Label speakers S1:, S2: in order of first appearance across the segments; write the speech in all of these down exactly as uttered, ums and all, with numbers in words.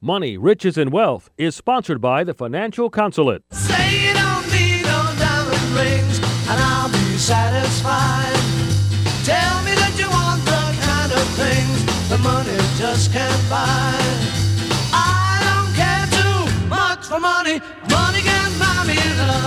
S1: Money, Riches, and Wealth is sponsored by the Financial Consulate.
S2: Say you don't need no diamond rings, and I'll be satisfied. Tell me that you want the kind of things the money just can't buy. I don't care too much for money. Money can buy me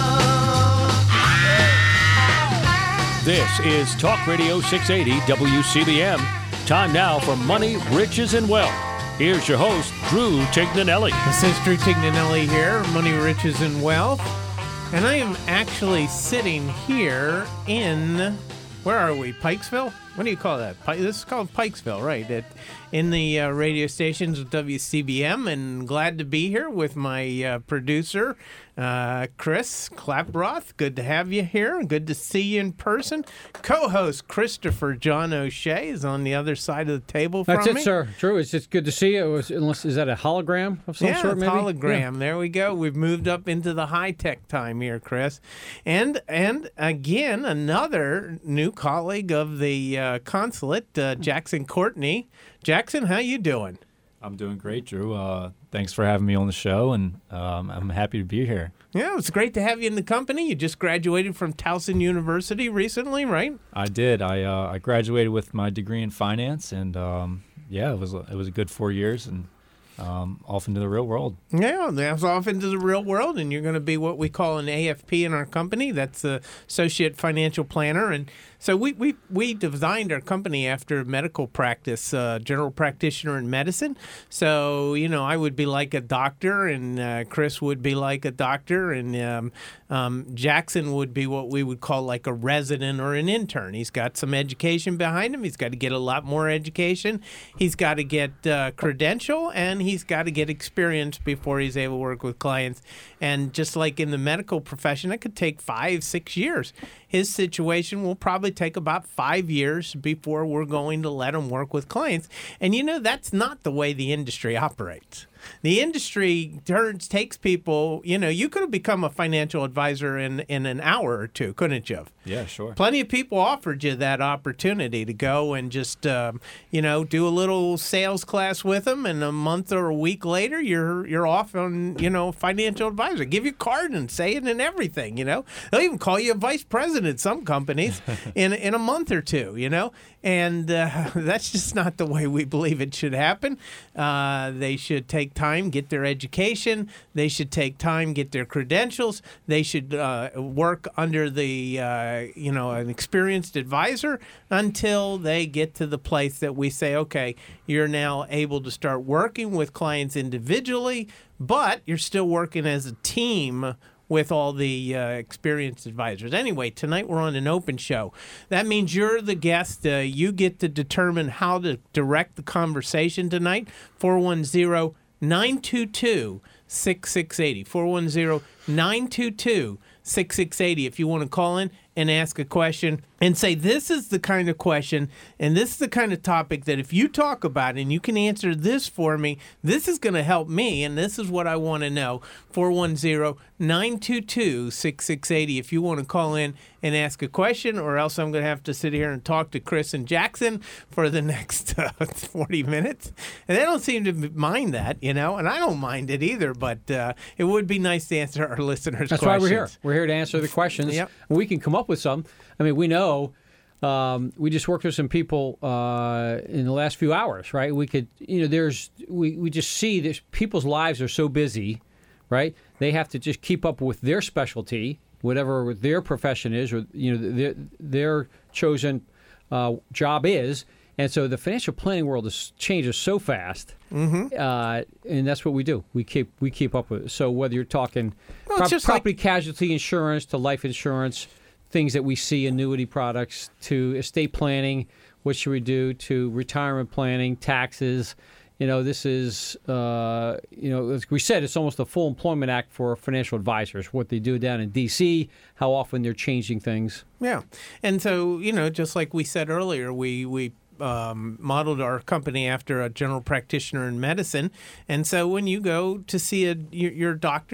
S2: love.
S1: This is Talk Radio six eighty W C B M. Time now for Money, Riches, and Wealth. Here's your host, Drew Tignanelli.
S3: This is Drew Tignanelli here, Money, Riches, and Wealth. And I am actually sitting here in, where are we, Pikesville? What do you call that? This is called Pikesville, right? At, in the uh, radio stations of W C B M, and glad to be here with my uh, producer, uh, Chris Klaproth. Good to have you here. Good to see you in person. Co-host Christopher John O'Shea is on the other side of the table from me.
S4: That's it, sir. True. It's just good to see you. It was, unless, is that a hologram of some
S3: yeah,
S4: sort,
S3: it's
S4: maybe?
S3: hologram.
S4: Yeah.
S3: There we go. We've moved up into the high-tech time here, Chris. And, and again, another new colleague of the uh, consulate, uh, Jackson Courtney. Jackson, how you doing?
S5: I'm doing great, Drew. Uh, thanks for having me on the show, and um, I'm happy to be here.
S3: Yeah, it's great to have you in the company. You just graduated from Towson University recently, right?
S5: I did. I uh, I graduated with my degree in finance, and um, yeah, it was a, it was a good four years, and um, off into the real world.
S3: Yeah, that's off into the real world, and you're going to be what we call an A F P in our company. That's the Associate Financial Planner, and so we we we designed our company after medical practice, uh, general practitioner in medicine. So, you know, I would be like a doctor, and uh, Chris would be like a doctor, and um, um, Jackson would be what we would call like a resident or an intern. He's got some education behind him. He's got to get a lot more education. He's got to get uh, credential, and he's got to get experience before he's able to work with clients. And just like in the medical profession, it could take five, six years. His situation will probably take about five years before we're going to let him work with clients. And, you know, that's not the way the industry operates. The industry turns takes people, you know, you could have become a financial advisor in, in an hour or two, couldn't you?
S5: Yeah, sure.
S3: Plenty of people offered you that opportunity to go and just, um, you know, do a little sales class with them, and a month or a week later, you're you're off on, you know, financial advisor. Give you a card and say it and everything, you know. They'll even call you a vice president, some companies, in, in a month or two, you know. And uh, that's just not the way we believe it should happen. Uh, they should take time, get their education. They should take time, get their credentials. They should uh, work under the, uh, you know, an experienced advisor until they get to the place that we say, okay, you're now able to start working with clients individually, but you're still working as a team with all the uh, experienced advisors. Anyway, tonight we're on an open show. That means you're the guest. Uh, you get to determine how to direct the conversation tonight. four one zero, nine two two, six six eight zero. four one zero, nine two two, six six eight zero. If you want to call in and ask a question and say, this is the kind of question and this is the kind of topic that if you talk about it and you can answer this for me, this is going to help me, and this is what I want to know. four one zero, nine two two, six six eight zero if you want to call in and ask a question, or else I'm going to have to sit here and talk to Chris and Jackson for the next uh, forty minutes. And they don't seem to mind that, you know, and I don't mind it either, but uh, it would be nice to answer our listeners'
S4: That's
S3: questions.
S4: why we're here. We're here to answer the questions.
S3: Yep.
S4: We can come up with some. I mean, we know um, we just worked with some people uh, in the last few hours, right? We could, you know, there's we, we just see that people's lives are so busy, right? They have to just keep up with their specialty, whatever their profession is, or you know, their their chosen uh, job is. And so the financial planning world is, changes so fast, mm-hmm. uh, and that's what we do. We keep we keep up with it. So whether you're talking
S3: well,
S4: pro-
S3: just
S4: property
S3: like-
S4: casualty insurance to life insurance, things that we see, annuity products, to estate planning, what should we do, to retirement planning, taxes. You know, this is, uh, you know, as we said, it's almost a full employment act for financial advisors, what they do down in D C, how often they're changing things.
S3: Yeah. And so, you know, just like we said earlier, we, we um, modeled our company after a general practitioner in medicine. And so when you go to see a, your, your doctor,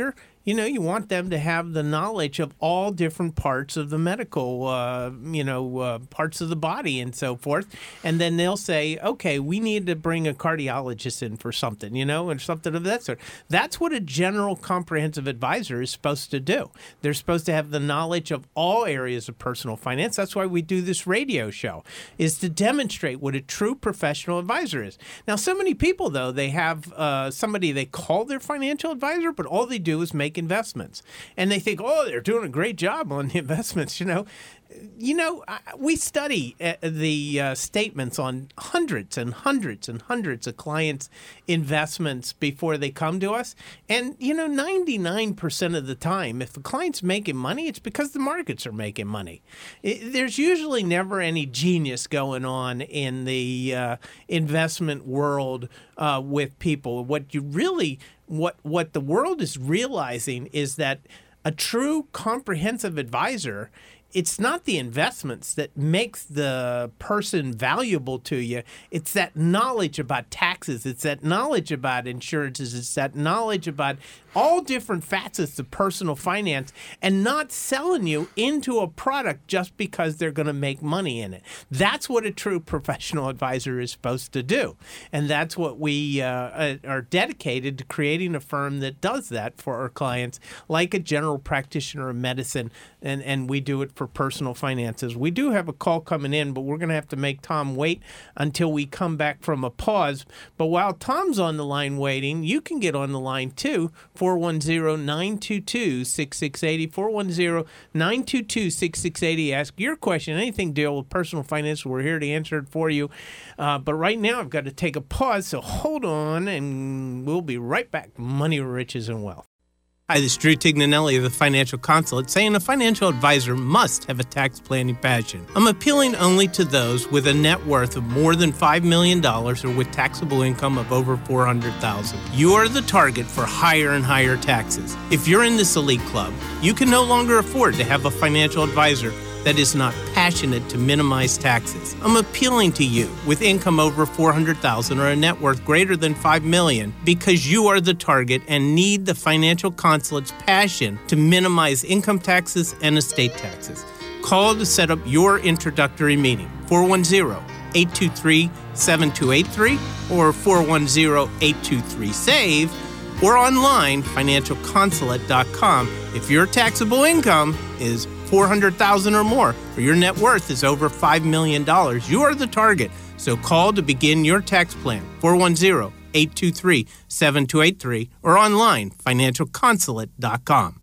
S3: You know, you want them to have the knowledge of all different parts of the medical, uh, you know, uh, parts of the body and so forth. And then they'll say, okay, we need to bring a cardiologist in for something, you know, and something of that sort. That's what a general comprehensive advisor is supposed to do. They're supposed to have the knowledge of all areas of personal finance. That's why we do this radio show, is to demonstrate what a true professional advisor is. Now, so many people, though, they have uh, somebody they call their financial advisor, but all they do is make investments. And they think, oh, they're doing a great job on the investments, you know. You know, we study the uh, statements on hundreds and hundreds and hundreds of clients' investments before they come to us. And, you know, ninety-nine percent of the time, if the client's making money, it's because the markets are making money. It, there's usually never any genius going on in the uh, investment world uh, with people. What you really, what what the world is realizing is that a true comprehensive advisor, it's not the investments that makes the person valuable to you. It's that knowledge about taxes. It's that knowledge about insurances. It's that knowledge about all different facets of personal finance, and not selling you into a product just because they're going to make money in it. That's what a true professional advisor is supposed to do. And that's what we uh, are dedicated to, creating a firm that does that for our clients, like a general practitioner of medicine, and, and we do it for personal finances. We do have a call coming in, but we're going to have to make Tom wait until we come back from a pause. But while Tom's on the line waiting, you can get on the line too, four one zero, nine two two, six six eight zero, four one zero, nine two two, six six eight zero. Ask your question, anything deal with personal finance. We're here to answer it for you. Uh, but right now I've got to take a pause, so hold on, and we'll be right back. Money, Riches, and Wealth. Hi, this is Drew Tignanelli of the Financial Consulate, saying a financial advisor must have a tax planning passion. I'm appealing only to those with a net worth of more than five million dollars or with taxable income of over four hundred thousand dollars. You are the target for higher and higher taxes. If you're in this elite club, you can no longer afford to have a financial advisor that is not passionate to minimize taxes. I'm appealing to you with income over four hundred thousand dollars or a net worth greater than five million dollars because you are the target and need the Financial Consulate's passion to minimize income taxes and estate taxes. Call to set up your introductory meeting, four one zero, eight two three, seven two eight three or four one zero, eight two three, SAVE, or online, financial consulate dot com. If your taxable income is four hundred thousand dollars or more, or your net worth is over five million dollars, you are the target. So call to begin your tax plan, four one zero, eight two three, seven two eight three, or online, financial consulate dot com.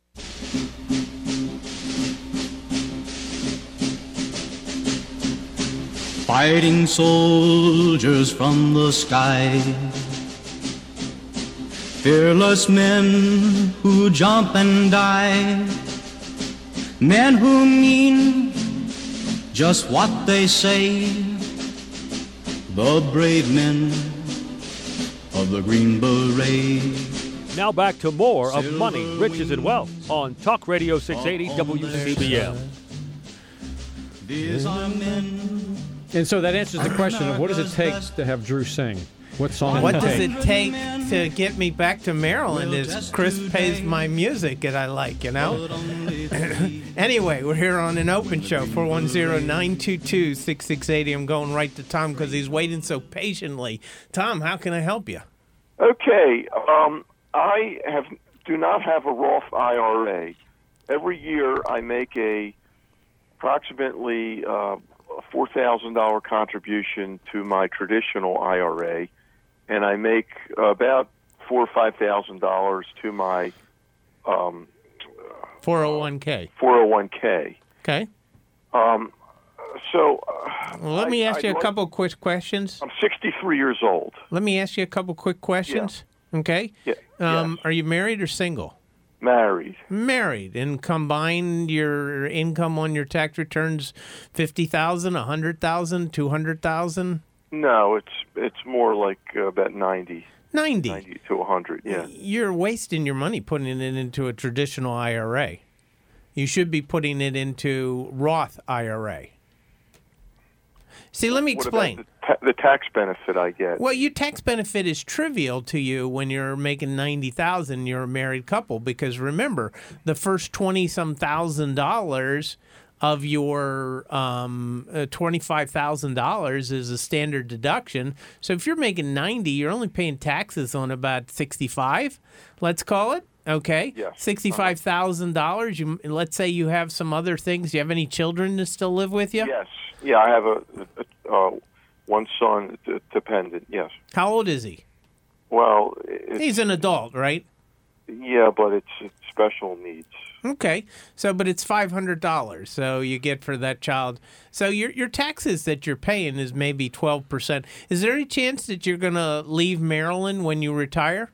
S6: Fighting soldiers from the sky, fearless men who jump and die, men who mean just what they say, the brave men of the Green Beret.
S1: Now back to more of Money, Riches, and Wealth on Talk Radio six eighty W C B M.
S6: These are men.
S4: And so that answers the question of what does it take to have Drew sing? What song?
S3: What does it take to get me back to Maryland is Chris pays my music that I like, you know? Anyway, we're here on an open show, four one zero, nine two two, six six eight zero. I'm going right to Tom because he's waiting so patiently. Tom, how can I help you?
S7: Okay. Um, I have do not have a Roth I R A. Every year I make a approximately uh, four thousand dollars contribution to my traditional I R A, and I make about four or five thousand dollars to my um,
S3: four oh one k.
S7: four oh one k.
S3: Okay.
S7: Um, so uh,
S3: well, let me
S7: I,
S3: ask
S7: I'd
S3: you a
S7: like,
S3: couple quick questions.
S7: I'm sixty-three years old.
S3: Let me ask you a couple quick questions. Yeah. Okay.
S7: Yeah.
S3: Um,
S7: yes.
S3: Are you married or single?
S7: Married.
S3: Married. And combined your income on your tax returns fifty thousand dollars, one hundred thousand dollars, two hundred thousand dollars?
S7: No, it's it's more like uh, about ninety.
S3: ninety.
S7: ninety to one hundred, yeah.
S3: You're wasting your money putting it into a traditional I R A. You should be putting it into Roth I R A. See, let me
S7: What
S3: explain.
S7: about the, ta- the tax benefit I get?
S3: Well, your tax benefit is trivial to you when you're making ninety thousand. You're a married couple, because remember, the first twenty some thousand dollars of your um, uh, twenty-five thousand dollars is a standard deduction. So if you're making ninety, you're only paying taxes on about sixty-five. Let's call it. Okay.
S7: Yes.
S3: Sixty-five thousand dollars. You let's say you have some other things. Do you have any children that still live with you?
S7: Yes. Yeah, I have a, a, a one son d- dependent. Yes.
S3: How old is he?
S7: Well, it's,
S3: He's an adult, right?
S7: yeah, but it's, it's special needs.
S3: Okay, so but it's five hundred dollars. So you get for that child. So your your taxes that you're paying is maybe twelve percent. Is there any chance that you're going to leave Maryland when you retire?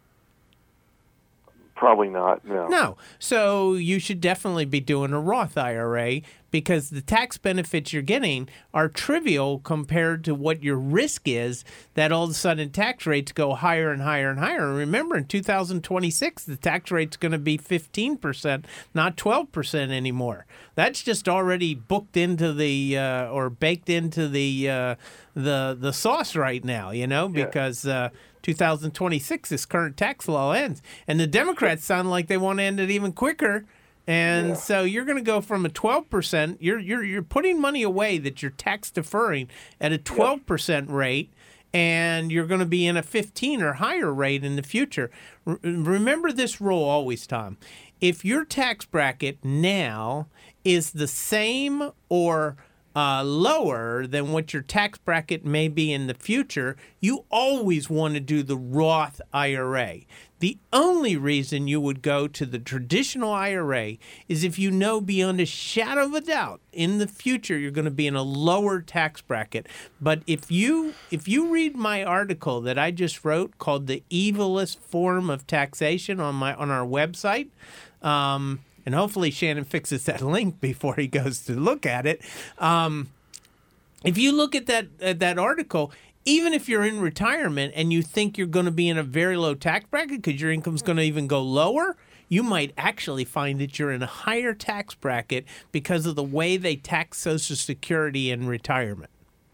S7: Probably not. No.
S3: No. So you should definitely be doing a Roth I R A, because the tax benefits you're getting are trivial compared to what your risk is, that all of a sudden tax rates go higher and higher and higher. And remember, in two thousand twenty-six, the tax rate's going to be fifteen percent, not twelve percent anymore. That's just already booked into the uh, or baked into the uh, the the sauce right now, you know, because uh, two thousand twenty-six, this current tax law ends. And the Democrats sound like they want to end it even quicker. And
S7: Yeah.
S3: so you're going to go from a twelve percent, you're you're you're putting money away that you're tax deferring at a twelve percent rate, and you're going to be in a fifteen or higher rate in the future. R- remember this rule always, Tom. If your tax bracket now is the same or uh, lower than what your tax bracket may be in the future, you always want to do the Roth I R A. The only reason you would go to the traditional I R A is if you know beyond a shadow of a doubt in the future you're going to be in a lower tax bracket. But if you if you read my article that I just wrote called "The Evilest Form of Taxation" on my on our website, um, and hopefully Shannon fixes that link before he goes to look at it. Um, if you look at that at that article, even if you're in retirement and you think you're going to be in a very low tax bracket because your income's going to even go lower, you might actually find that you're in a higher tax bracket because of the way they tax Social Security in retirement.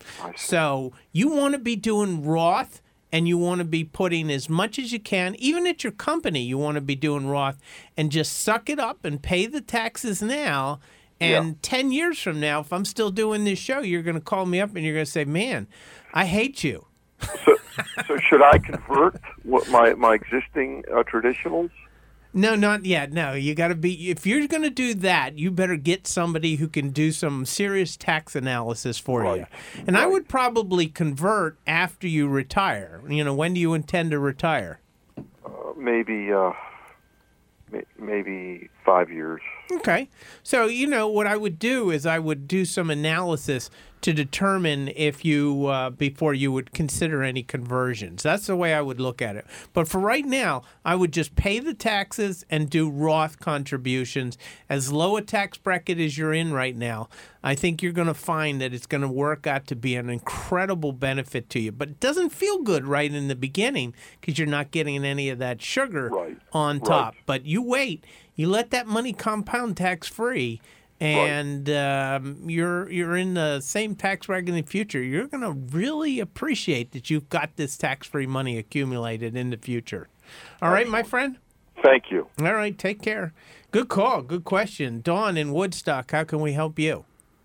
S3: So you want to be doing Roth, and you want to be putting as much as you can, even at your company, you want to be doing Roth, and just suck it up and pay the taxes now. And
S7: Yeah.
S3: ten years from now, if I'm still doing this show, you're going to call me up and you're going to say, man, I hate you.
S7: So, so should I convert what my my existing uh, traditionals?
S3: No, not yet. No, you got to be, if you're going to do that, you better get somebody who can do some serious tax analysis for
S7: Right.
S3: you. And I
S7: Right.
S3: would probably convert after you retire. You know, when do you intend to retire?
S7: Uh, maybe uh, may- maybe five years.
S3: Okay. So, you know, what I would do is I would do some analysis to determine if you, uh, before you would consider any conversions. That's the way I would look at it. But for right now, I would just pay the taxes and do Roth contributions. As low a tax bracket as you're in right now, I think you're going to find that it's going to work out to be an incredible benefit to you. But it doesn't feel good right in the beginning because you're not getting any of that sugar
S7: Right.
S3: on
S7: Right.
S3: top. But you wait. You let that money compound tax-free, and um, you're you're in the same tax bracket in the future. You're going to really appreciate that you've got this tax-free money accumulated in the future. All right, my friend?
S7: Thank you.
S3: All right, take care. Good call. Good question. Dawn in Woodstock, how can we help you?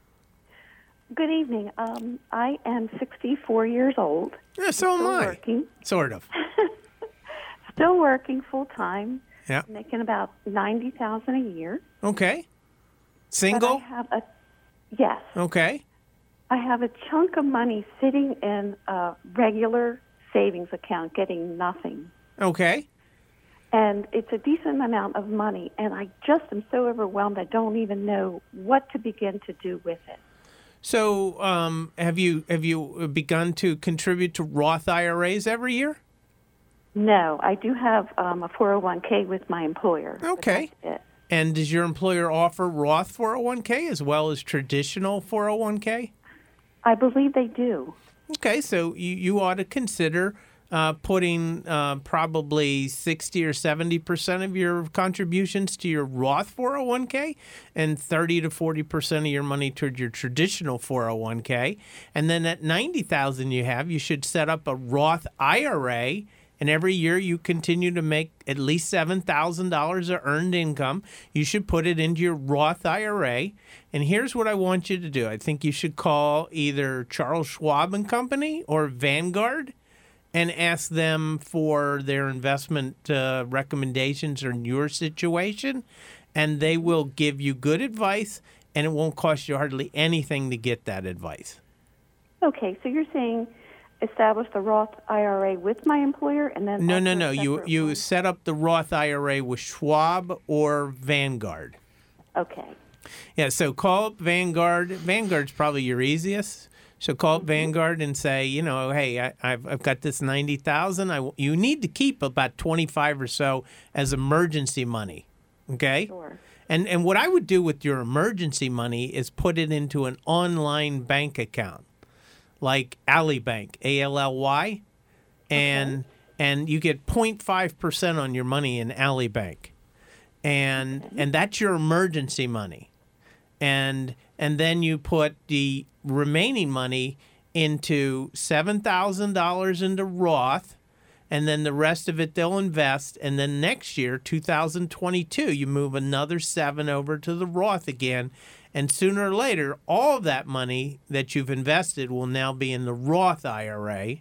S8: Good evening. Um, I am sixty-four years old.
S3: Yeah, so am
S8: Still
S3: I.
S8: working.
S3: Sort of.
S8: Still working full time.
S3: Yeah.
S8: Making about ninety thousand a year.
S3: Okay.
S8: But
S3: Single?
S8: I have a yes.
S3: Okay.
S8: I have a chunk of money sitting in a regular savings account, getting nothing,
S3: Okay.
S8: and it's a decent amount of money. And I just am so overwhelmed. I don't even know what to begin to do with it.
S3: So, um, have you have you begun to contribute to Roth I R As every year?
S8: No, I do have um, a four oh one k with my employer. but
S3: Okay.
S8: that's it.
S3: And does your employer offer Roth four oh one k as well as traditional four oh one k?
S8: I believe they do.
S3: Okay, so you, you ought to consider uh, putting uh, probably sixty or seventy percent of your contributions to your Roth four oh one k and thirty to forty percent of your money toward your traditional four oh one k. And then at ninety thousand you have, you should set up a Roth I R A. And every year you continue to make at least seven thousand dollars of earned income. You should put it into your Roth I R A. And here's what I want you to do. I think you should call either Charles Schwab and Company or Vanguard and ask them for their investment uh, recommendations on your situation. And they will give you good advice, and it won't cost you hardly anything to get that advice.
S8: Okay, so you're saying establish the Roth I R A with my employer, and then
S3: No,
S8: also
S3: no,
S8: a
S3: no. You
S8: separate
S3: you
S8: one?
S3: set up the Roth I R A with Schwab or Vanguard.
S8: Okay.
S3: Yeah, so call up Vanguard. Vanguard's probably your easiest. So call up Vanguard and say, you know, hey, I, I've I've got this ninety thousand. I you need to keep about twenty five or so as emergency money. Okay.
S8: Sure.
S3: And and what I would do with your emergency money is put it into an online bank account, like Ally Bank, A L L Y, and
S8: Okay.
S3: and you get zero point five percent on your money in Ally Bank, and and that's your emergency money, and and then you put the remaining money into seven thousand dollars into Roth. And then the rest of it they'll invest. And then next year, two thousand twenty-two, you move another seven over to the Roth again. And sooner or later, all of that money that you've invested will now be in the Roth I R A.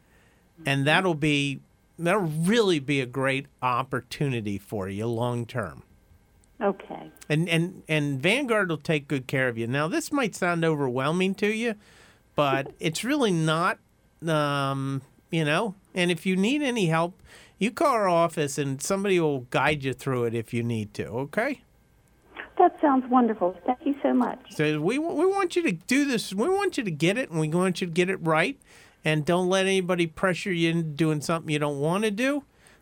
S3: And that'll be that'll really be a great opportunity for you long term.
S8: Okay.
S3: And and and Vanguard will take good care of you. Now, this might sound overwhelming to you, but it's really not. Um, you know, and if you need any help, you call our office and somebody will guide you through it if you need to. Okay.
S8: That sounds wonderful. Thank you so much.
S3: So we we want you to do this. We want you to get it, and we want you to get it right. And don't let anybody pressure you into doing something you don't want to do.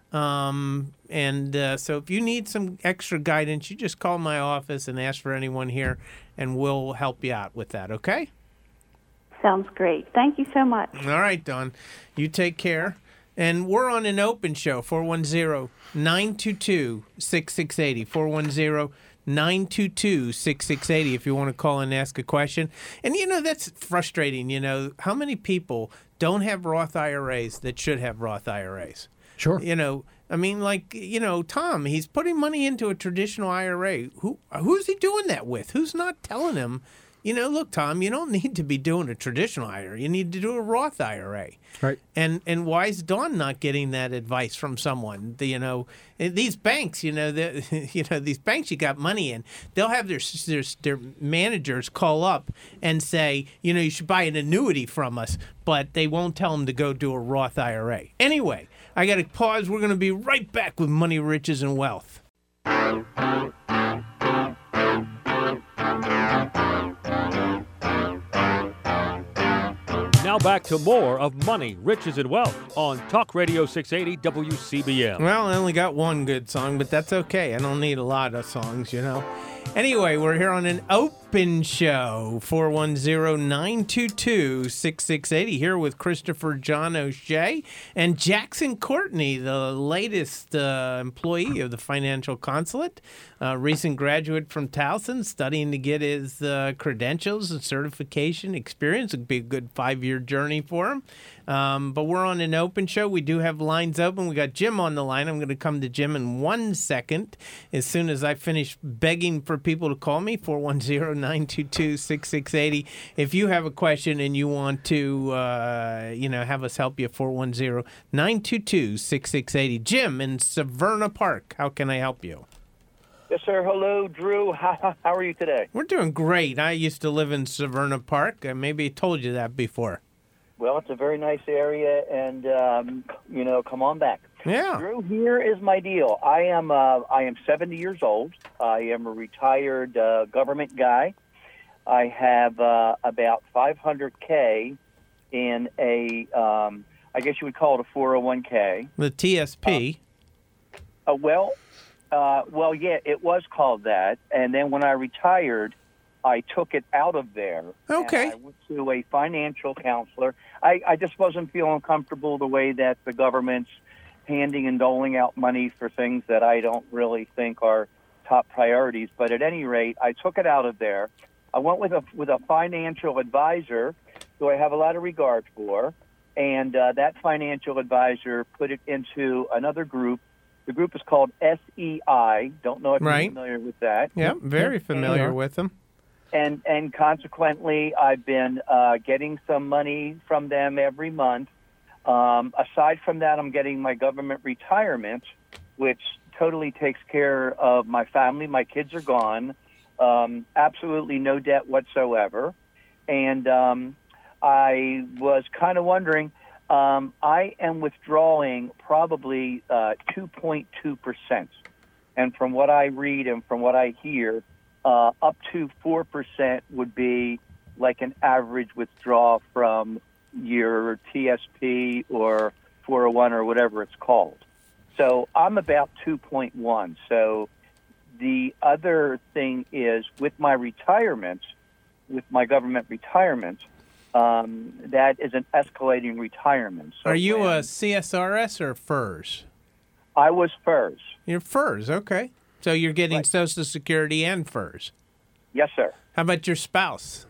S3: Um, and uh, so if you need some extra guidance, you just call my office and ask for anyone here, and we'll help you out with that. Okay?
S8: Sounds great. Thank you so much.
S3: All right, Dawn. You take care. And we're on an open show, four one zero, nine two two, six six eight zero, four one zero, nine two two, six six eight zero if you want to call and ask a question. And, you know, that's frustrating. You know, how many people don't have Roth I R As that should have Roth I R As?
S4: Sure.
S3: You know, I mean, like, you know, Tom, he's putting money into a traditional I R A. Who Who's he doing that with? Who's not telling him, you know, look, Tom, you don't need to be doing a traditional I R A. You need to do a Roth I R A.
S4: Right.
S3: And and why is Dawn not getting that advice from someone? The, you know, these banks, you know, the, you know, these banks you got money in, they'll have their, their their managers call up and say, you know, you should buy an annuity from us, but they won't tell them to go do a Roth I R A. Anyway, I got to pause. We're going to be right back with Money, Riches, and Wealth.
S1: Now back to more of Money, Riches, and Wealth on Talk Radio six eighty W C B M.
S3: Well, I only got one good song, but that's okay. I don't need a lot of songs, you know. Anyway, we're here on an open show, four one zero, nine two two, six six eight zero, here with Christopher John O'Shea and Jackson Courtney, the latest uh, employee of the Financial Consulate, a recent graduate from Towson, studying to get his uh, credentials and certification experience. It'd be a good five-year journey for him. Um, but we're on an open show. We do have lines open. We got Jim on the line. I'm going to come to Jim in one second as soon as I finish begging for people to call me, four one zero, nine two two, six six eight zero. If you have a question and you want to, uh, you know, have us help you, four one zero, nine two two, six six eight zero. Jim in Severna Park, how can I help you?
S9: Yes, sir. Hello, Drew. How, how are you today?
S3: We're doing great. I used to live in Severna Park. I maybe told you that before.
S9: Well, it's a very nice area, and, um, you know, come on back.
S3: Yeah.
S9: Drew, here is my deal. I am uh, I am seventy years old. I am a retired uh, government guy. I have uh, about five hundred K in a, um, I guess you would call it a four oh one K.
S3: The T S P.
S9: Uh, uh, well, uh, well, yeah, it was called that. And then when I retired, I took it out of there.
S3: Okay.
S9: And I went to a financial counselor. I, I just wasn't feeling comfortable the way that the government's handing and doling out money for things that I don't really think are top priorities. But at any rate, I took it out of there. I went with a with a financial advisor who I have a lot of regard for, and uh, that financial advisor put it into another group. The group is called S E I. Don't know if
S3: Right.
S9: you're familiar with that.
S3: Yeah, very familiar
S9: And-
S3: with them.
S9: And and consequently, I've been uh, getting some money from them every month. Um, aside from that, I'm getting my government retirement, which totally takes care of my family. My kids are gone. Um, absolutely no debt whatsoever. And um, I was kind of wondering, um, I am withdrawing probably uh, two point two percent. And from what I read and from what I hear, uh, up to four percent would be like an average withdrawal from your T S P or four oh one or whatever it's called. So I'm about two point one. So the other thing is with my retirement, with my government retirement, um, that is an escalating retirement. So
S3: Are you
S9: when-
S3: a C S R S or FERS?
S9: I was FERS.
S3: You're FERS, okay. So you're getting
S9: Right.
S3: Social Security and FERS.
S9: Yes, sir.
S3: How about your spouse?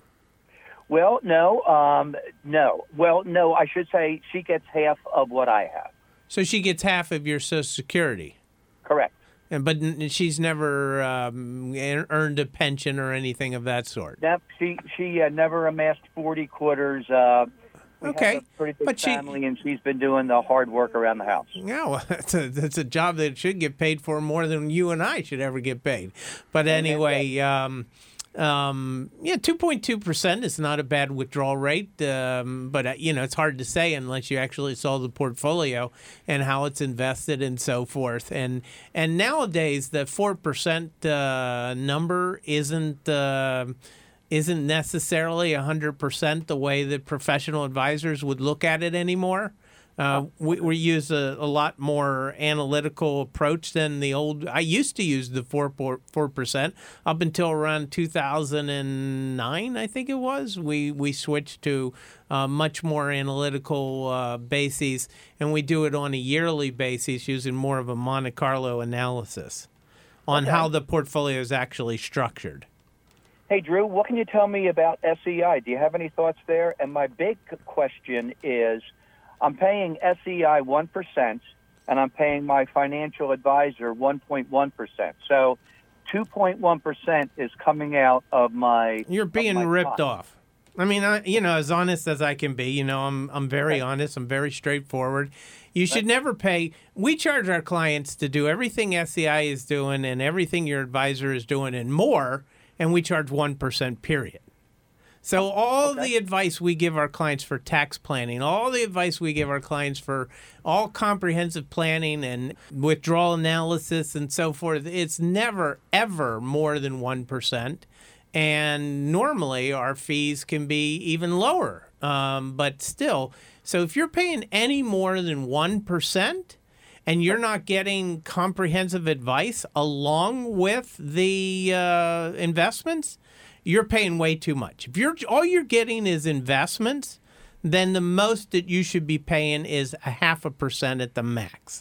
S9: Well, no, um, no. Well, no, I should say she gets half of what I have.
S3: So she gets half of your Social Security.
S9: Correct.
S3: And but n- she's never um, ear- earned a pension or anything of that sort.
S9: Yep, she she uh, never amassed forty quarters. Uh, we
S3: Okay,
S9: have a pretty big
S3: but she-
S9: family, and she's been doing the hard work around the house.
S3: Yeah, well, that's a, that's a job that should get paid for more than you and I should ever get paid. But anyway, um, um, yeah, two point two percent is not a bad withdrawal rate. Um, but, uh, you know, it's hard to say unless you actually saw the portfolio and how it's invested and so forth. And and nowadays, the four percent uh, number isn't uh, isn't necessarily one hundred percent the way that professional advisors would look at it anymore. Uh, we, we use a, a lot more analytical approach than the old. I used to use the four four percent up until around two thousand nine, I think it was. We we switched to uh, much more analytical uh, bases, and we do it on a yearly basis using more of a Monte Carlo analysis on
S9: Okay.
S3: how the portfolio is actually structured.
S9: Hey, Drew, what can you tell me about S E I? Do you have any thoughts there? And my big question is, I'm paying S E I one percent, and I'm paying my financial advisor one point one percent. So two point one percent is coming out of my
S3: You're
S9: of
S3: being
S9: my
S3: ripped
S9: pot.
S3: off. I mean, I, you know, as honest as I can be, you know, I'm I'm very honest. I'm very straightforward. You should never pay. We charge our clients to do everything S E I is doing and everything your advisor is doing and more, and we charge one percent, period. So all the advice we give our clients for tax planning, all the advice we give our clients for all comprehensive planning and withdrawal analysis and so forth, it's never, ever more than one percent. And normally our fees can be even lower, um, but still. So if you're paying any more than one percent and you're not getting comprehensive advice along with the uh, investments, you're paying way too much. If you're all you're getting is investments, then the most that you should be paying is a half a percent at the max.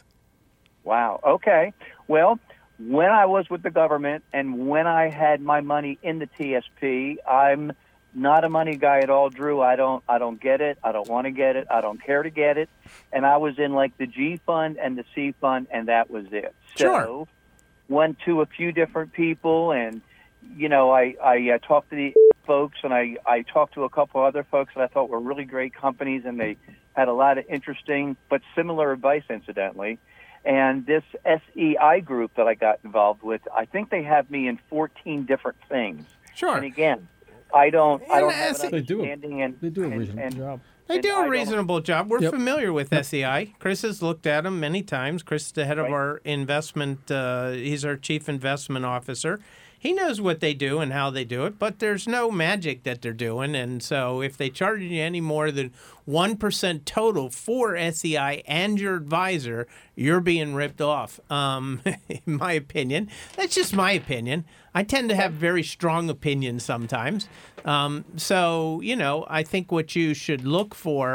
S9: Wow. Okay. Well, when I was with the government and when I had my money in the T S P, I'm not a money guy at all, Drew. I don't I don't get it. I don't want to get it. I don't care to get it. And I was in like the G fund and the C fund, and that was it.
S3: Sure.
S9: So went to a few different people, and you know, I, I uh, talked to the folks, and I, I talked to a couple other folks that I thought were really great companies, and they had a lot of interesting but similar advice, incidentally. And this S E I group that I got involved with, I think they have me in fourteen different things.
S3: Sure.
S9: And again, I don't, I don't
S3: And
S9: have
S3: S-
S9: an
S4: They do a-
S9: understanding. and,
S4: They do a
S9: and-
S4: reasonable
S9: and-
S4: job.
S3: They
S9: and
S3: do
S9: I
S3: a
S9: don't-
S3: reasonable job. We're
S4: Yep.
S3: familiar with S E I. Chris has looked at them many times. Chris is the head of
S9: Right.
S3: our investment. Uh, he's our chief investment officer. He knows what they do and how they do it, but there's no magic that they're doing. And so if they charge you any more than one percent total for S E I and your advisor, you're being ripped off, um, in my opinion. That's just my opinion. I tend to have very strong opinions sometimes. Um, so, you know, I think what you should look for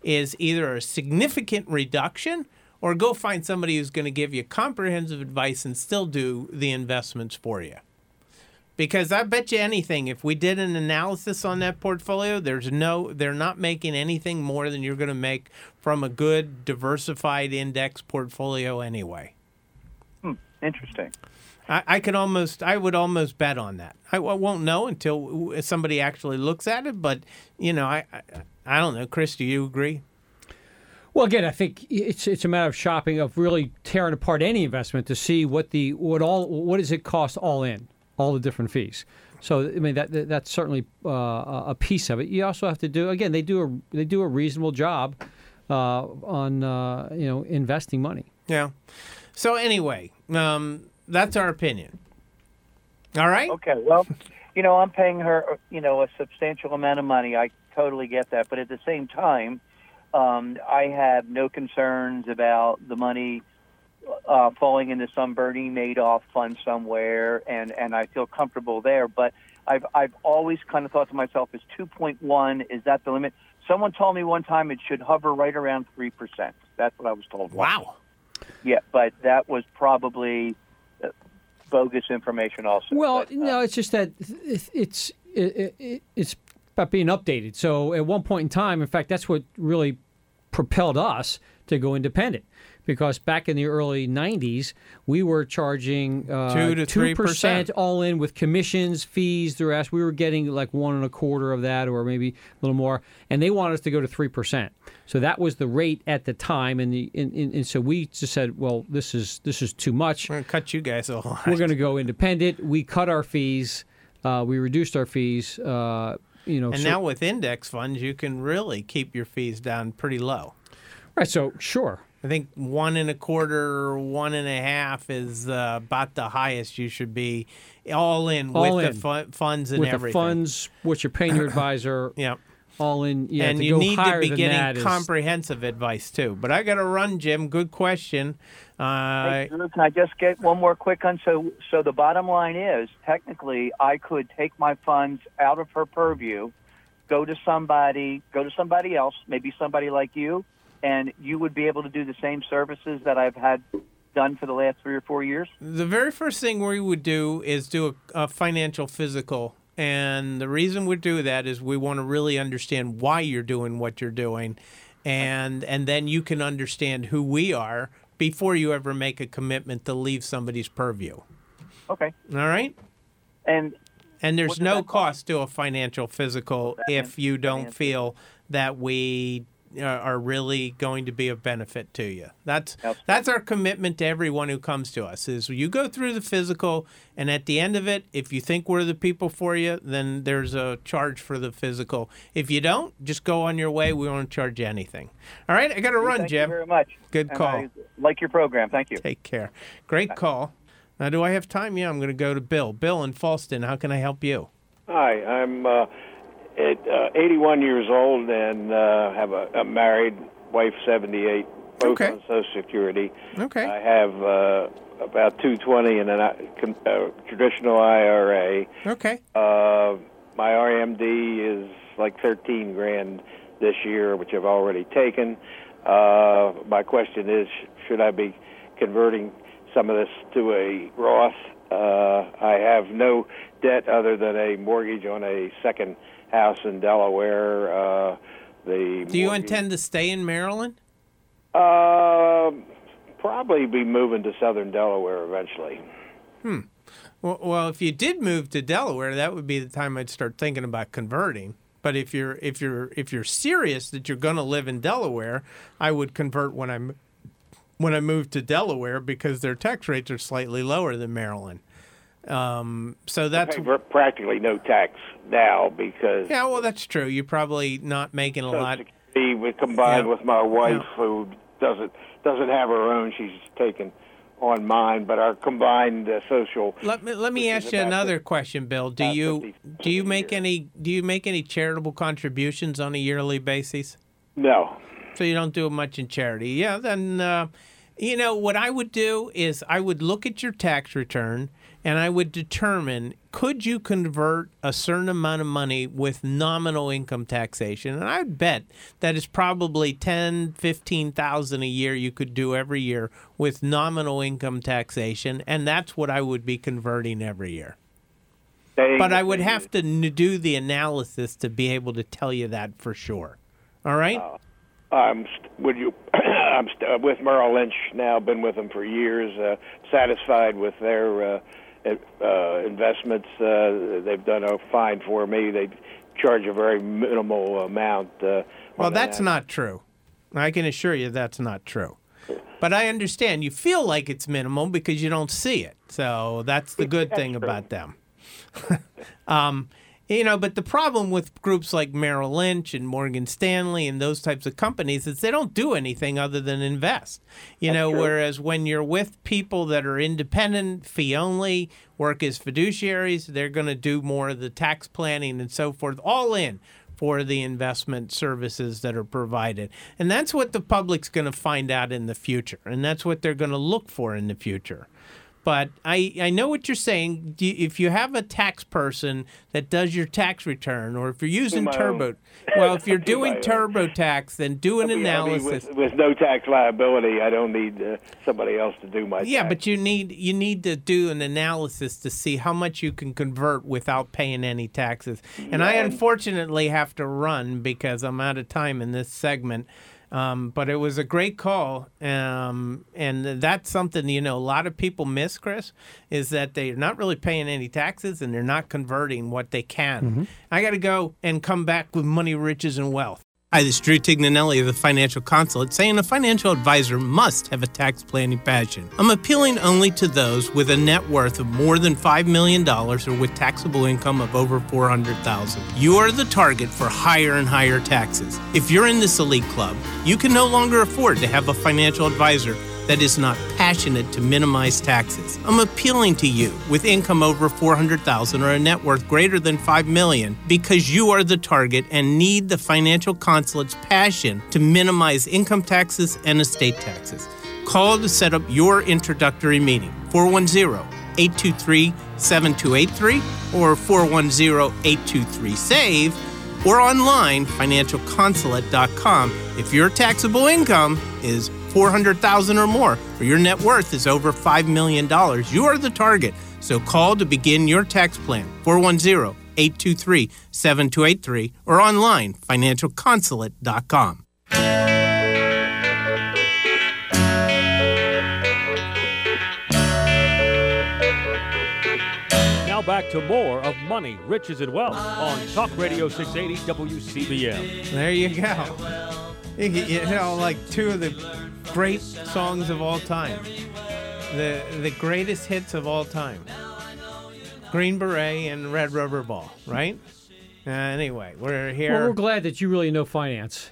S3: is either a significant reduction or go find somebody who's going to give you comprehensive advice and still do the investments for you. Because I bet you anything, if we did an analysis on that portfolio, there's no, they're not making anything more than you're going to make from a good diversified index portfolio anyway.
S9: Hmm, interesting.
S3: I, I could almost, I would almost bet on that. I, I won't know until somebody actually looks at it, but you know, I, I, I don't know. Chris, do you agree?
S4: Well, again, I think it's it's a matter of shopping, of really tearing apart any investment to see what the what all what does it cost all in, all the different fees. So I mean that, that that's certainly uh, a piece of it. You also have to do again they do a they do a reasonable job uh, on uh, you know investing money.
S3: Yeah. So anyway, um, that's our opinion. All right.
S9: Okay. Well, you know, I'm paying her you know a substantial amount of money. I totally get that, but at the same time, Um, I have no concerns about the money uh, falling into some Bernie Madoff fund somewhere, and, and I feel comfortable there. But I've I've always kind of thought to myself, is two point one, is that the limit? Someone told me one time it should hover right around three percent. That's what I was told.
S3: Wow.
S9: Yeah, but that was probably uh, bogus information also.
S4: Well,
S9: but, uh,
S4: no, it's just that it's it's it, it, it's about being updated. So at one point in time, in fact, that's what really propelled us to go independent. Because back in the early nineties, we were charging uh,
S3: two to three percent
S4: all in with commissions, fees, the rest. We were getting like one and a quarter of that, or maybe a little more. And they wanted us to go to three percent. So that was the rate at the time, and the and, and, and so we just said, well, this is this is too much.
S3: We're going to cut you guys a lot.
S4: We're going to go independent. We cut our fees. Uh, we reduced our fees. Uh, you know,
S3: and
S4: so,
S3: now with index funds, you can really keep your fees down pretty low.
S4: Right. So sure.
S3: I think one and a quarter, one and a half is uh, about the highest you should be, all in
S4: all
S3: with
S4: in.
S3: the fu- funds and
S4: with
S3: everything.
S4: the funds, what you're paying your advisor.
S3: Yeah.
S4: All in. Yeah.
S3: And
S4: to
S3: you
S4: go
S3: need to
S4: higher
S3: be
S4: than
S3: getting
S4: that is-
S3: comprehensive advice too. But I got to run, Jim. Good question. Uh,
S9: Hey, Drew, can I just get one more quick one? So, so the bottom line is, technically, I could take my funds out of her purview, go to somebody, go to somebody else, maybe somebody like you, and you would be able to do the same services that I've had done for the last three or four years?
S3: The very first thing we would do is do a, a financial physical. And the reason we do that is we want to really understand why you're doing what you're doing. And and then you can understand who we are before you ever make a commitment to leave somebody's purview.
S9: Okay.
S3: All right?
S9: And
S3: And there's
S9: what does
S3: no
S9: that cost?
S3: cost to a financial physical if you don't feel that we uh, are really going to be of benefit to you. That's
S9: Absolutely.
S3: that's our commitment to everyone who comes to us is you go through the physical, and at the end of it, if you think we're the people for you, then there's a charge for the physical. If you don't, just go on your way. We won't charge you anything. All right, I got to run,
S9: Thank
S3: Jim.
S9: you very much.
S3: Good
S9: And
S3: call.
S9: I like your program. Thank you.
S3: Take care. Great call. Now, do I have time? Yeah, I'm going to go to Bill. Bill in Falston, how can I help you?
S10: Hi, I'm uh, at, uh, eighty-one years old and uh, have a, a married wife, seventy-eight, both
S3: Okay.
S10: on Social Security.
S3: Okay.
S10: I have uh, about two hundred twenty in a uh, traditional I R A.
S3: Okay.
S10: Uh, my R M D is like thirteen grand this year, which I've already taken. Uh, my question is, should I be converting some of this to a Roth? Uh, I have no debt other than a mortgage on a second house in Delaware. Uh, the
S3: Do you
S10: mortgage-
S3: intend to stay in Maryland?
S10: Uh, probably be moving to southern Delaware eventually.
S3: Hmm. Well, well, if you did move to Delaware, that would be the time I'd start thinking about converting. But if you're if you're if you're serious that you're going to live in Delaware, I would convert when I'm when I move to Delaware because their tax rates are slightly lower than Maryland. Um, so that's
S10: I pay practically no tax now because
S3: yeah. Well, that's true. You're probably not making a
S10: Social
S3: lot.
S10: Security with- combined
S3: Yeah.
S10: with my wife
S3: Yeah.
S10: who doesn't doesn't have her own. She's taken on mine, but our combined uh, social.
S3: Let me let me
S10: which
S3: ask
S10: is
S3: you
S10: about
S3: another
S10: fifty-
S3: question, Bill. Do
S10: about
S3: you
S10: fifty
S3: do you
S10: a
S3: make
S10: year.
S3: any do you make any charitable contributions on a yearly basis?
S10: No.
S3: So you don't do much in charity. Yeah, then uh, You know, what I would do is I would look at your tax return and I would determine, could you convert a certain amount of money with nominal income taxation? And I would bet that is probably ten, fifteen thousand a year you could do every year with nominal income taxation, and that's what I would be converting every year. But I would have to n- do the analysis to be able to tell you that for sure. All right?
S10: Uh, I'm st- would you? I'm st- uh, with Merrill Lynch now. Been with them for years. Uh, satisfied with their uh, uh, investments. Uh, they've done a fine for me. They charge a very minimal amount. Uh,
S3: well, that's not true. I can assure you that's not true. But I understand you feel like it's minimal because you don't see it. So that's the good thing about them. um, you know, but the problem with groups like Merrill Lynch and Morgan Stanley and those types of companies is they don't do anything other than invest. You know, whereas when you're with people that are independent, fee only, work as fiduciaries, they're going to do more of the tax planning and so forth, all in for the investment services that are provided. And that's what the public's going to find out in the future. And that's what they're going to look for in the future. But I, I know what you're saying. Do you, if you have a tax person that does your tax return, or if you're using Turbo, well, if you're doing TurboTax, then do an
S10: I mean,
S3: analysis.
S10: with, with no tax liability, I don't need uh, somebody else to do my
S3: Yeah,
S10: tax.
S3: but you need you need to do an analysis to see how much you can convert without paying any taxes. And I unfortunately have to run because I'm out of time in this segment. Um, but it was a great call, um, and that's something, you know, a lot of people miss, Chris, is that they're not really paying any taxes and they're not converting what they can. Mm-hmm. I got to go and come back with Money, Riches, and Wealth. Hi, this is Drew Tignanelli of the Financial Consulate, saying a financial advisor must have a tax planning passion. I'm appealing only to those with a net worth of more than five million dollars or with taxable income of over four hundred thousand dollars. You are the target for higher and higher taxes. If you're in this elite club, you can no longer afford to have a financial advisor that is not passionate to minimize taxes. I'm appealing to you with income over four hundred thousand dollars or a net worth greater than five million dollars because you are the target and need the Financial Consulate's passion to minimize income taxes and estate taxes. Call to set up your introductory meeting, four one zero, eight two three, seven two eight three or four one zero, eight two three, SAVE, or online, financial consulate dot com. If your taxable income is four hundred thousand dollars or more, or your net worth is over five million dollars, you are the target. So call to begin your tax plan, four one zero, eight two three, seven two eight three, or online, financial consulate dot com.
S1: Now back to more of Money, Riches, and Wealth on Talk Radio six eighty W C B M.
S3: There you go. You, you know, like two of the great songs of all time. The the greatest hits of all time. Green Beret and Red Rubber Ball, right? Uh, anyway, we're here.
S4: Well, we're glad that you really know finance.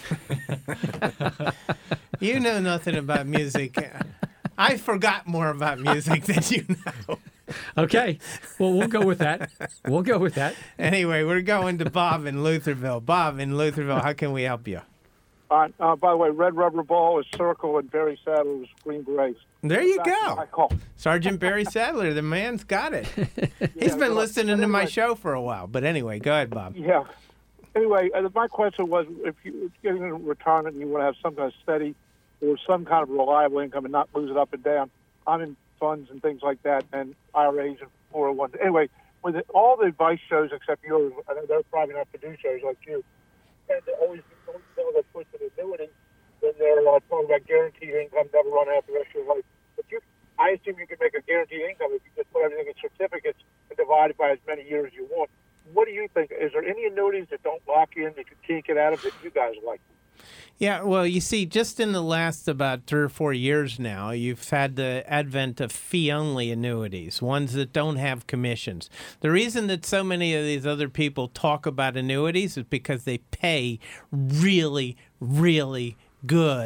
S3: You know nothing about music. I forgot more about music than you know.
S4: Okay. Well, we'll go with that. We'll go with that.
S3: Anyway, we're going to Bob in Lutherville. Bob in Lutherville, how can we help you?
S11: Uh, uh, by the way, Red Rubber Ball is Circle and Barry Sadler is Green Berets.
S3: There you
S11: That's
S3: go.
S11: my call.
S3: Sergeant Barry Sadler, the man's got it. He's
S11: Yeah,
S3: been
S11: well,
S3: listening
S11: anyway,
S3: to my show for a while. But anyway, go ahead, Bob.
S11: Yeah. Anyway, uh, my question was, if you're getting in retirement and you want to have some kind of steady or some kind of reliable income and not lose it up and down, I'm in funds and things like that, and I R As and four oh ones. Anyway, with it, all the advice shows except yours, I know they're probably not fiduciaries like you, and they always don't know that push an annuity when they're uh, talking about guaranteed income, never run out the rest of your life. But you, I assume you can make a guaranteed income if you just put everything in certificates and divide it by as many years as you want. What do you think? Is there any annuities that don't lock in that you can't get out of that you guys like?
S3: Yeah, well, you see, just in the last about three or four years now, you've had the advent of fee-only annuities, ones that don't have commissions. The reason that so many of these other people talk about annuities is because they pay really, really good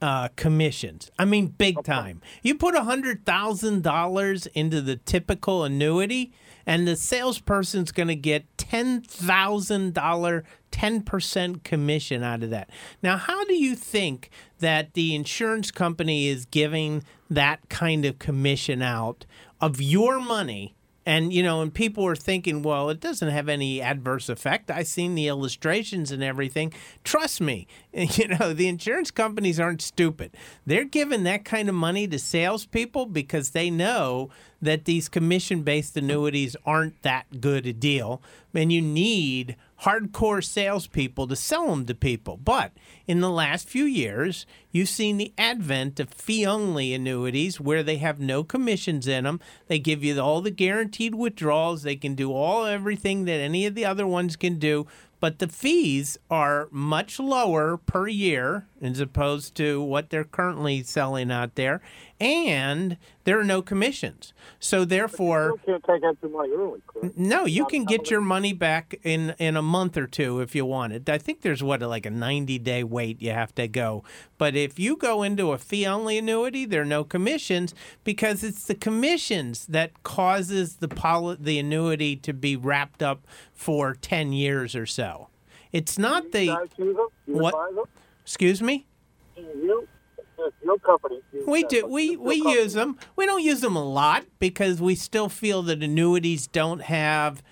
S3: uh, commissions. I mean, big okay. time. You put one hundred thousand dollars into the typical annuity, and the salesperson's going to get ten thousand dollars, ten percent commission out of that. Now, how do you think that the insurance company is giving that kind of commission out of your money? And, you know, and people are thinking, well, it doesn't have any adverse effect. I've seen the illustrations and everything. Trust me, you know, the insurance companies aren't stupid. They're giving that kind of money to salespeople because they know that these commission-based annuities aren't that good a deal. And you need hardcore salespeople to sell them to people. But in the last few years, you've seen the advent of fee-only annuities where they have no commissions in them. They give you all the guaranteed withdrawals. They can do all everything that any of the other ones can do. But the fees are much lower per year as opposed to what they're currently selling out there. And there are no commissions. So therefore,
S11: but you still can't take out your money early, correct?
S3: No, you can get your money back in, in a month or two if you want it. I think there's what like a ninety-day wait you have to go. But if you go into a fee-only annuity, there are no commissions because it's the commissions that causes the poli- the annuity to be wrapped up for ten years or so. It's not the what? Excuse me.
S11: You, your company.
S3: We do. We we use them. We don't use them a lot because we still feel that annuities don't have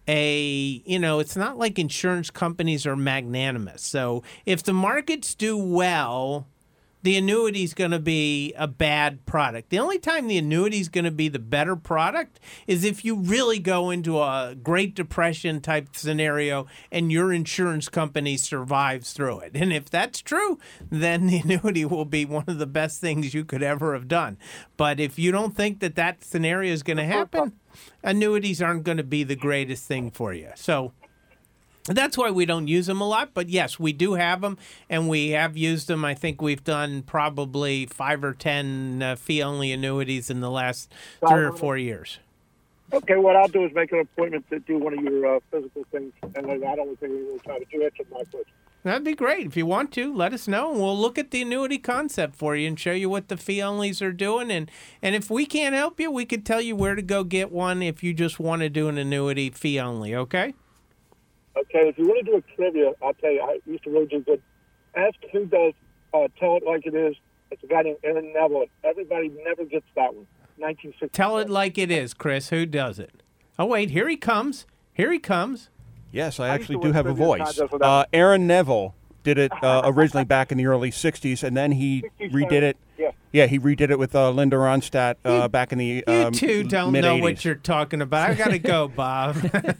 S3: a, you know, it's not like insurance companies are magnanimous. So if the markets do well, the annuity is going to be a bad product. The only time the annuity is going to be the better product is if you really go into a Great Depression type scenario and your insurance company survives through it. And if that's true, then the annuity will be one of the best things you could ever have done. But if you don't think that that scenario is going to happen, annuities aren't going to be the greatest thing for you. So that's why we don't use them a lot. But, yes, we do have them, and we have used them. I think we've done probably five or ten uh, fee-only annuities in the last three or four years.
S11: Okay, what I'll do is make an appointment to do one of your uh, physical things, and then I don't think we will try to do answer my question.
S3: That'd be great. If you want to, let us know, and we'll look at the annuity concept for you and show you what the fee-onlys are doing. And, and if we can't help you, we could tell you where to go get one if you just want to do an annuity fee-only, okay?
S11: Okay, if you want to do a trivia, I'll tell you, I used to really do good. Ask who does uh, Tell It Like It Is. It's a guy named Aaron Neville. Everybody never gets that one. nineteen sixty.
S3: Tell It Like It Is, Chris. Who does it? Oh, wait, here he comes. Here he comes.
S12: Yes, I actually do have a voice. Uh, Aaron Neville did it uh, originally back in the early sixties, and then he redid it.
S11: Yeah,
S12: yeah he redid it with uh, Linda Ronstadt uh,
S3: you,
S12: back in the
S3: You
S12: um,
S3: two don't
S12: mid-eighties.
S3: know what you're talking about. I got to go, Bob.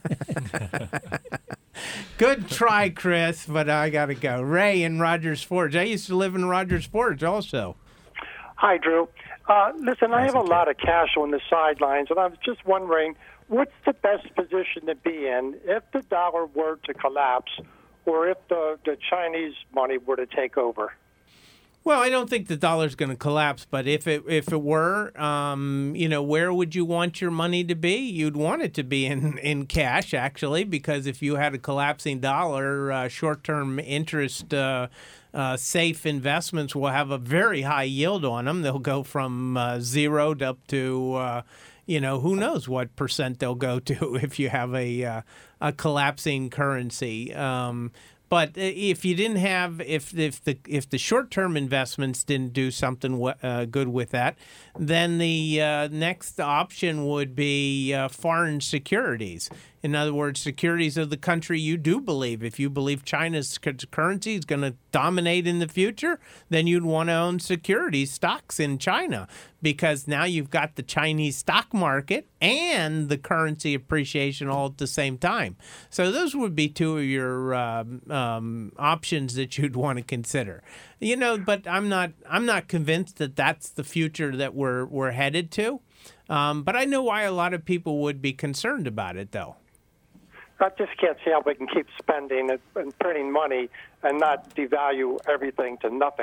S3: Good try, Chris, but I got to go. Ray in Rogers Forge. I used to live in Rogers Forge also.
S13: Hi, Drew. Uh, listen, I have a lot of cash on the sidelines, and I was just wondering, what's the best position to be in if the dollar were to collapse or if the, the Chinese money were to take over?
S3: Well, I don't think the dollar's going to collapse, but if it if it were, um, you know, where would you want your money to be? You'd want it to be in, in cash, actually, because if you had a collapsing dollar, uh, short-term interest uh, uh, safe investments will have a very high yield on them. They'll go from uh, zero to up to, uh, you know, who knows what percent they'll go to if you have a uh, a collapsing currency. Um, But if you didn't have, if if the if the short-term investments didn't do something uh, good with that, then the uh, next option would be uh, foreign securities. In other words, securities of the country you do believe. If you believe China's currency is going to dominate in the future, then you'd want to own securities, stocks in China, because now you've got the Chinese stock market and the currency appreciation all at the same time. So those would be two of your um, um, options that you'd want to consider. You know, but I'm not I'm not convinced that that's the future that we're we're headed to. Um, but I know why a lot of people would be concerned about it, though.
S13: I just can't see how we can keep spending and printing money and not devalue everything to nothing.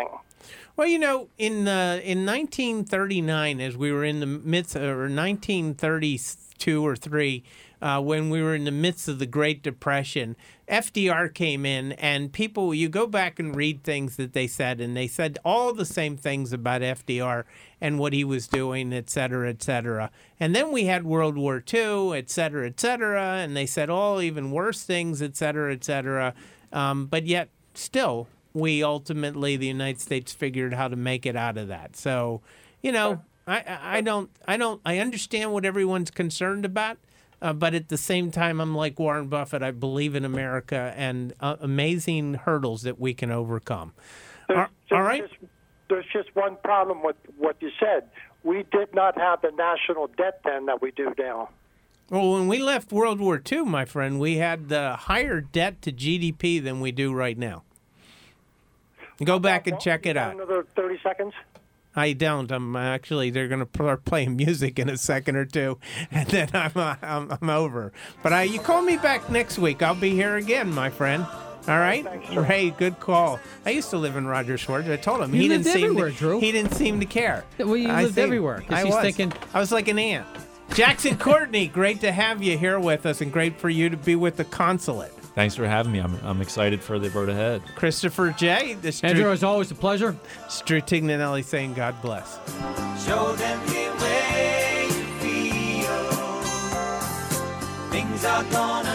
S3: Well, you know, in uh, in nineteen thirty-nine, as we were in the midst, or nineteen thirty-two or three, uh, when we were in the midst of the Great Depression, F D R came in, and people, you go back and read things that they said, and they said all the same things about F D R and what he was doing, et cetera, et cetera. And then we had World War Two, et cetera, et cetera, and they said all even worse things, et cetera, et cetera. Um, but yet, still, we ultimately, the United States, figured how to make it out of that. So, you know, I, I don't, I don't, I understand what everyone's concerned about, uh, but at the same time, I'm like Warren Buffett. I believe in America and uh, amazing hurdles that we can overcome.
S13: There's,
S3: All,
S13: there's
S3: all right.
S13: Just, there's just one problem with what you said. We did not have the national debt then that we do now.
S3: Well, when we left World War Two, my friend, we had the higher debt to G D P than we do right now. Go back and check it out.
S13: Another thirty seconds?
S3: I don't. I'm actually, they're going to start playing music in a second or two, and then I'm uh, I'm, I'm over. But uh, you call me back next week. I'll be here again, my friend. All right? Ray, good call. I used to live in Roger Schwartz. I told him
S4: You
S3: he
S4: lived
S3: didn't seem
S4: everywhere,
S3: to,
S4: Drew.
S3: he didn't seem to care.
S4: Well, you
S3: I
S4: lived
S3: think-
S4: everywhere, 'cause
S3: I
S4: he's
S3: was.
S4: thinking-
S3: I was like an ant. Jackson Courtney, great to have you here with us, and great for you to be with the consulate.
S5: Thanks for having me. I'm, I'm excited for the road ahead.
S3: Christopher J. The Stru-
S4: Andrew, it's always a pleasure.
S3: Stu Tignanelli saying God bless.
S2: Show them the way you feel. Things are gonna